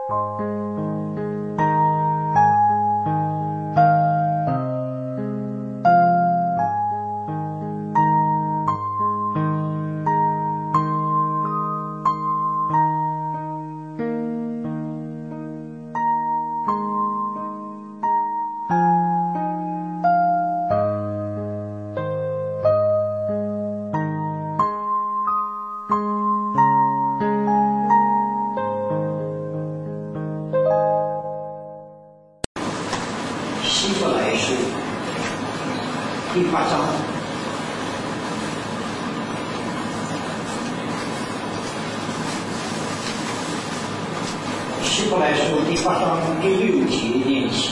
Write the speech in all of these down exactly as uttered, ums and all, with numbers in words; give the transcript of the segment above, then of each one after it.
希伯来书第八章，希伯来书第八章第六节念起，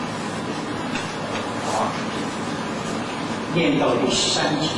啊，念到第十三节。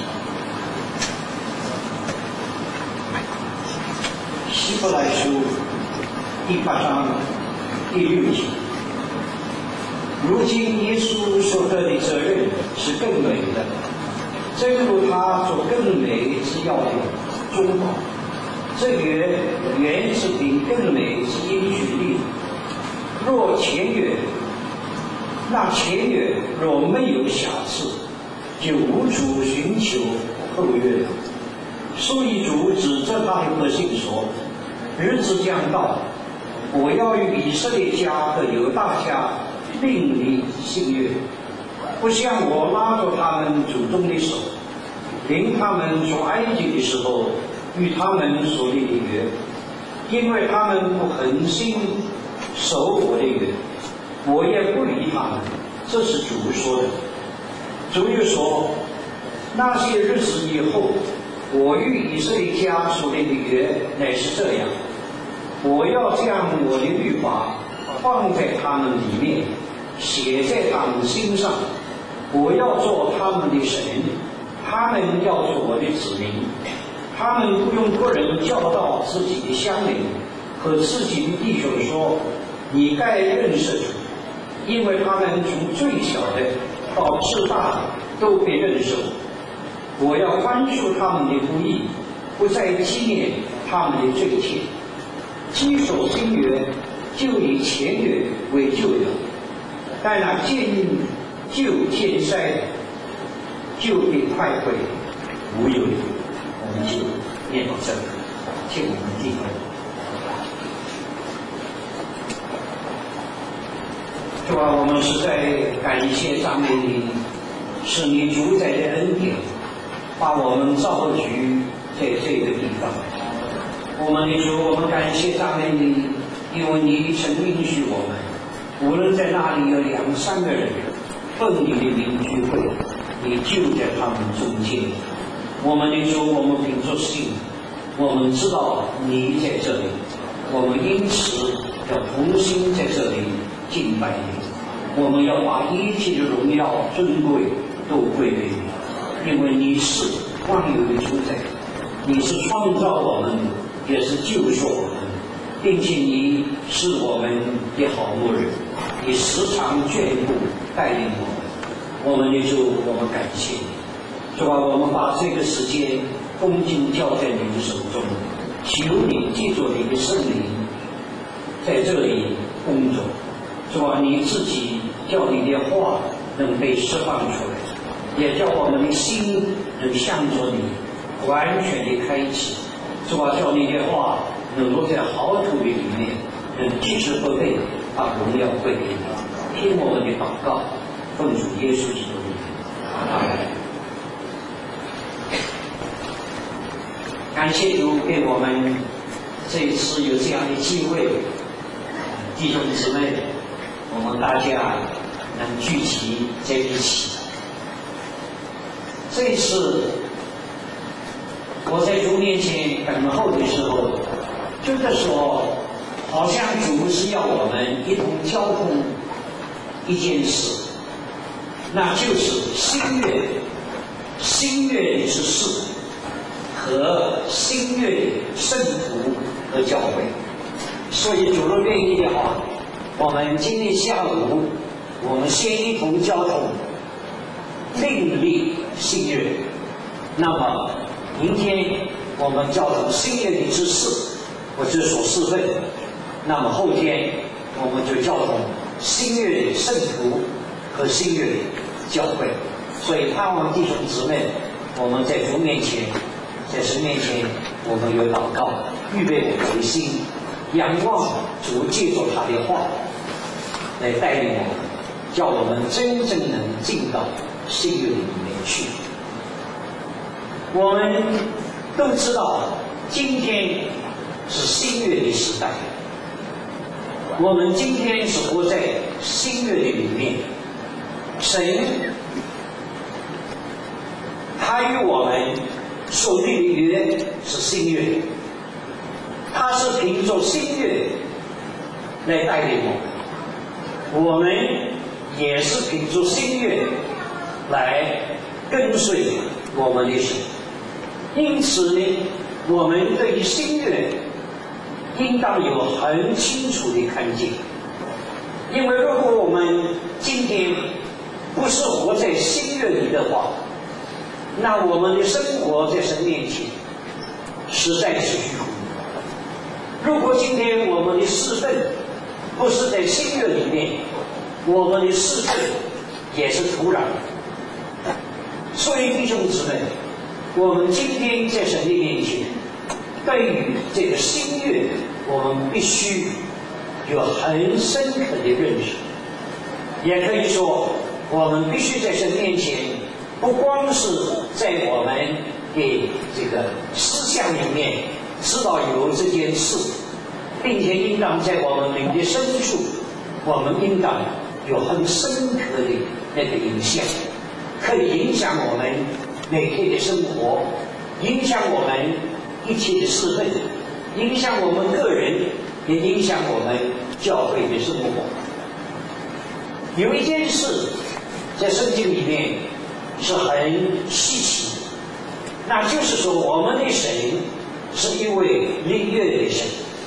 希伯来书第八章第六节。如今耶稣所得的责任是更美的，正如他所更美之要的中保，这原原是凭更美之应许立。若前缘，那前缘若没有瑕疵，就无处寻求后缘。所以主指着他的百姓说：日子将到，我要与以色列家和犹大家另立新约，不像我拉着他们祖宗的手，领他们出埃及的时候与他们所立的约，因为他们不恒心守我的约，我也不理他们。这是主说的。主又说：那些日子以后，我与以色列家所立的约乃是这样，我要将我的律法放在他们里面，写在他们心上，我要做他们的神，他们要做我的子民。他们不用个人教导自己的乡邻和自己的弟兄说：你该认识主，因为他们从最小的到至大的都被认识我。我要宽恕他们的不义，不再纪念他们的罪愆。既守新约，就以前约为旧约，但那渐旧渐衰，旧的快毁，无有。我们就念到这里，请我们低头。主啊，我们实在感谢赞美你，是你主宰的恩典，把我们造居在这个地方。我们的主，我们感谢赞美你，因为你曾允许我们，无论在那里有两三个人奉你的名聚会，你就在他们中间。我们的主，我们凭着信，我们知道你在这里，我们因此要同心在这里敬拜你。我们要把一切的荣耀尊贵都归给你，因为你是万有的主宰，你是创造我们，也是救赎我们，并且你是我们的好牧人，你时常眷顾带领我们。我们的主，我们感谢你。主啊，我们把这个时间恭敬交在你的手中，求你借助你的圣灵在这里工作。主啊，你自己叫你的话能被释放出来，也叫我们的心能向着你完全的开启。主啊，叫你的话能落在好土的里面，能继续不废，把荣耀归给你。听我们的祷告，奉主耶稣基督的名，阿门。感谢主给我们这一次有这样的机会，弟兄姊妹，我们大家能聚集在一起。这一次我在主面前等候的时候，觉得说好像主是要我们一同交通一件事，那就是新约新约的是事和新约的圣徒和教会。所以主若愿意的话，我们今天下午我们先一同交通另立新约，那么明天我们交通新约的之事或者所侍奉， 那么后天我们就叫同新约圣徒和新约教会。所以盼望弟兄姊妹，我们在主面前，在神面前，我们有祷告，预备我们的心，仰望主借助他的话来带领我们，叫我们真正能进到新约里面去。我们都知道，今天是新约的时代，我们今天是活在新约的里面，神他与我们所立的约是新约，他是凭着新约来带领我们，我们也是凭着新约来跟随我们的神。因此呢，我们对于新约应当有很清楚的看见，因为如果我们今天不是活在新约里的话，那我们的生活在神面前实在是虚空。如果今天我们的侍奉不是在新约里面，我们的侍奉也是徒然。所以弟兄姊妹，我们今天在神的面前，对于这个新约，我们必须有很深刻的认识。也可以说，我们必须在神面前，不光是在我们的这个思想里面知道有这件事，并且应当在我们灵的深处，我们应当有很深刻的那个影响，可以影响我们每天的生活，影响我们一切的侍奉，影响我们个人，也影响我们教会的生活。有一件事在圣经里面是很稀奇，那就是说我们的神是一位立约的神。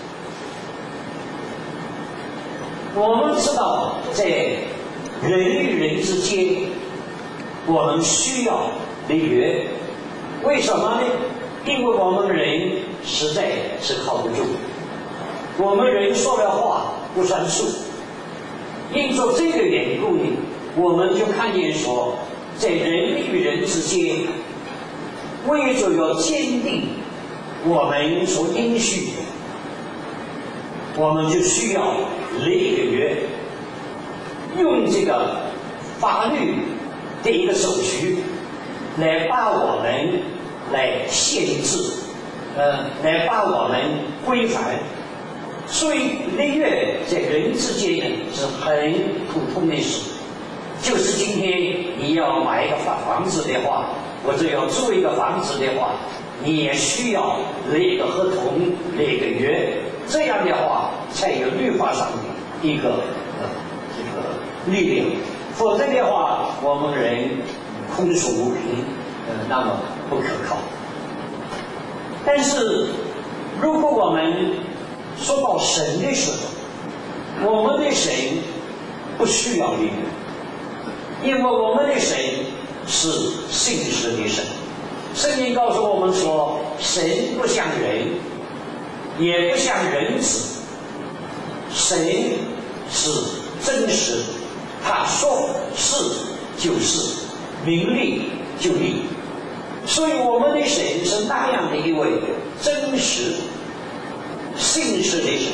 我们知道在人与人之间，我们需要立约。为什么呢？因为我们人实在是靠不住，我们人说了话不算数。因着这个缘故呢，我们就看见说，在人与人之间，为着要坚定我们所应许的，我们就需要立一个约，用这个法律的一个手续来把我们来限制，呃，来把我们规范。所以立约在人之间呢是很普通的事，就是今天你要买一个房房子的话，或者要租一个房子的话，你也需要立一个合同，立一个约，这样的话才有律法上的一个呃这个力量，否则的话我们人空手无凭，呃那么不可靠。但是如果我们说到神的时候，我们的神不需要立约，因为我们的神是信实的神。圣经告诉我们说，神不像人，也不像人子，神是真实，他说是就是，明立就立。所以我们的神是那样的一位真实信实的神，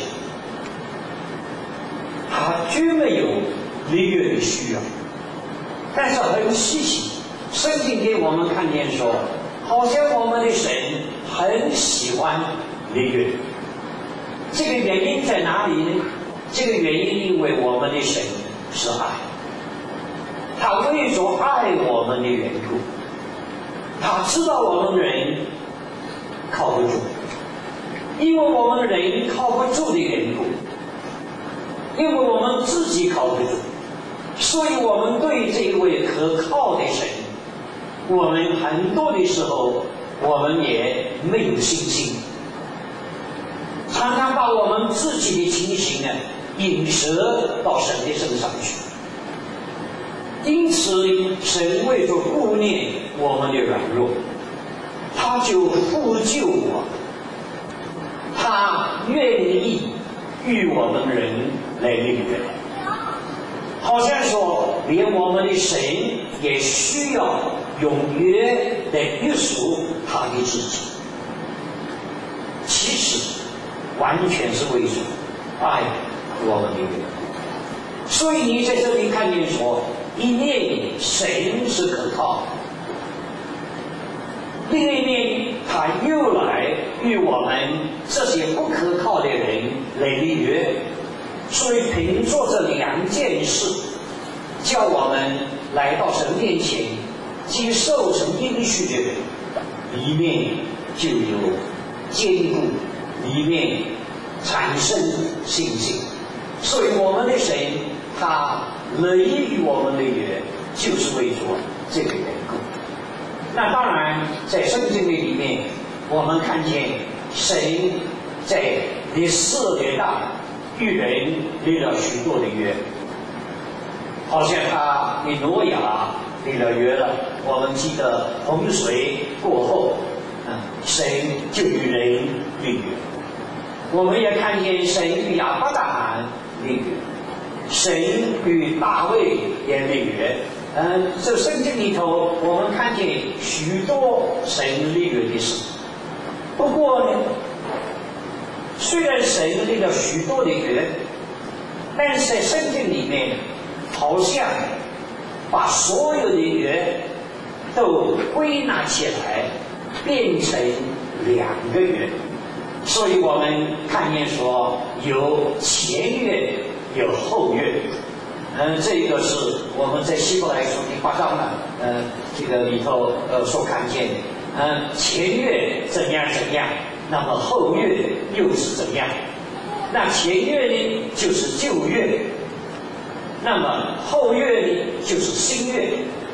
他绝没有立约的需要。但是很稀奇，圣经给我们看见说，好像我们的神很喜欢立约。这个原因在哪里呢？这个原因因为我们的神是爱，他为着爱我们的缘故，他知道我们人靠不住，因为我们人靠不住的缘故，因为我们自己靠不住，所以我们对这一位可靠的神，我们很多的时候我们也没有信心，常常把我们自己的情形呢引蛇到神的身上去。因此神为着顾念我们的软弱，他就复救我，他愿意与我们人来立约，好像说连我们的神也需要用约来约束他的自己，其实完全是为主爱我们的约。所以你在这里看见说，一面神是可靠，另一面他又来与我们这些不可靠的人来立约。所以凭着这两件事，叫我们来到神面前接受神应许的人，里面就有坚固，里面产生信心。所以我们的神他乐意与我们的约，就是为着这个缘故。那当然在圣经的里面，我们看见神在历史历代与人立了许多的约，好像他与挪亚立了约了。我们记得洪水过后，嗯，神就与人立约。我们也看见神与亚伯拉罕立约，神与大卫也立约。嗯，这圣经里头，我们看见许多神立约的事。不过呢，虽然神立了许多的约，但是在圣经里面，好像把所有的约都归纳起来，变成两个约。所以我们看见说，有前约，有后约。嗯，这个是我们在希伯来书第八章呢，呃，这个里头呃所看见的。嗯，前约怎样怎样，那么后约又是怎样？那前约呢，就是旧约；那么后约呢，就是新约。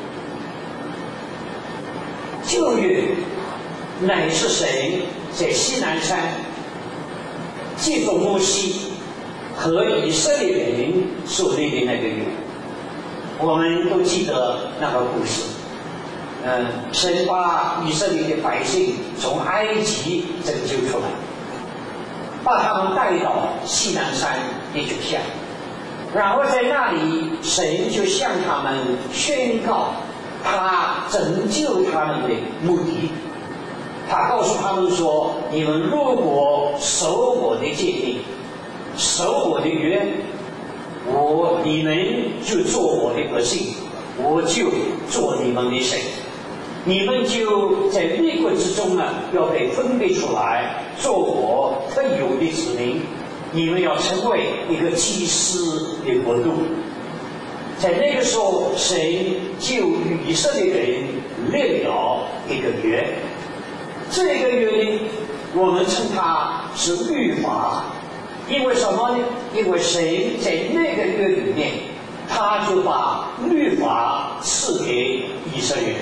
旧约乃是谁在西南山借着摩西和以色列人所立的那个约，我们都记得那个故事。嗯，神把以色列的百姓从埃及拯救出来，把他们带到西南山的酒下，然后在那里，神就向他们宣告他拯救他们的目的。他告诉他们说：你们如果守我的诫命，守我的约，我你们就做我的百姓，我就做你们的神。你们就在列国之中呢，要被分别出来，做我特有的子民。你们要成为一个祭司的国度。在那个时候，神就与以色列人立了一个约。这个约呢，我们称它是律法。因为什么呢？因为神在那个约里面，他就把律法赐给以色列人。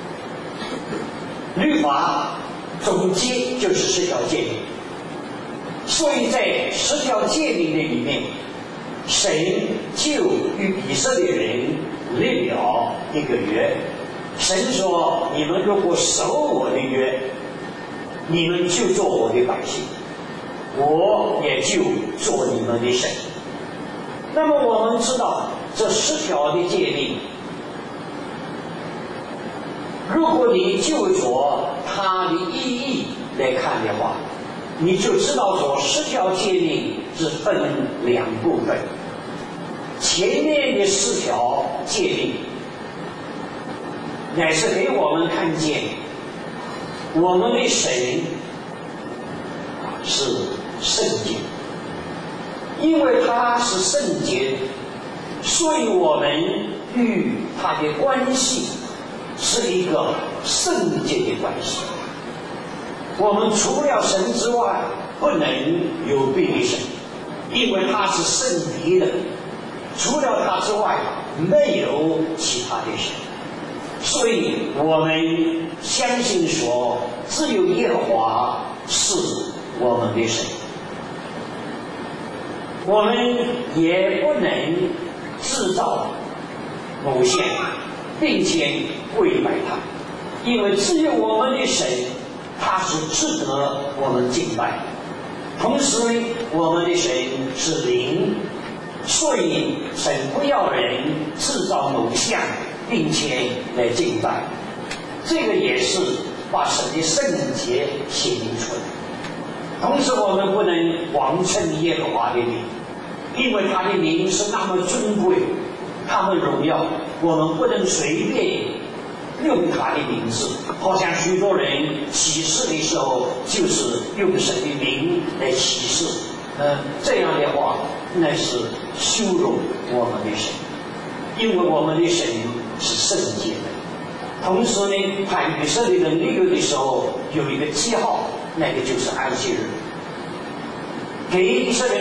律法总结就是十条诫命，所以在十条诫命的里面，神就与以色列人立了一个约。神说：你们如果守我的约，你们就做我的百姓，我也就做你们的神。那么我们知道这十条的诫命，如果你就着它的意义来看的话，你就知道说十条诫命是分两部分。前面的四条诫命乃是给我们看见我们的神是圣洁，因为他是圣洁，所以我们与他的关系是一个圣洁的关系。我们除了神之外不能有别的神，因为他是圣洁的，除了他之外没有其他的神。所以我们相信说，只有耶和华是我们的神。我们也不能制造偶像并且跪拜他，因为只有我们的神他是值得我们敬拜。同时我们的神是灵，所以神不要人制造偶像，并且来敬拜。这个也是把神的圣洁显明出来。同时，我们不能妄称耶和华的名，因为他的名是那么尊贵，他们荣耀，我们不能随便用他的名字。好像许多人启示的时候，就是用神的名来启示。呃，这样的话，那是羞辱我们的神，因为我们的神是圣洁的。同时呢，他以色列人立约的时候有一个记号，那个就是安息日，给以色列